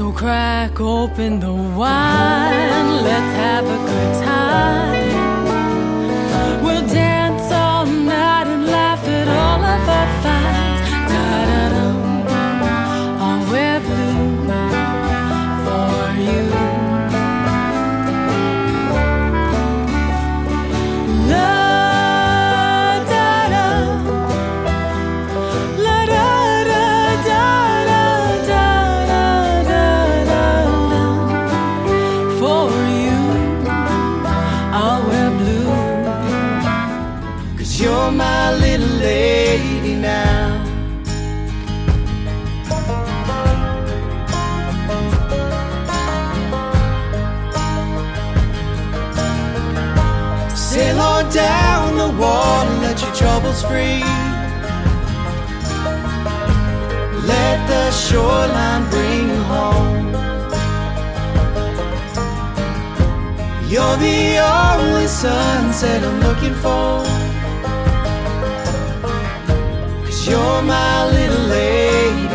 So crack open the wine, let's have a good time. We'll dance all night and laugh at all of our fights. Da-da-dum, I'll wear blue for you. La-da-da, la-da-da-da-da-da-da-da. For you, I'll wear blue. 'Cause you're my little lady now. Sail on down the water, let your troubles free. Let the shoreline bring you home. You're the only sunset I'm looking for. 'Cause you're my little lady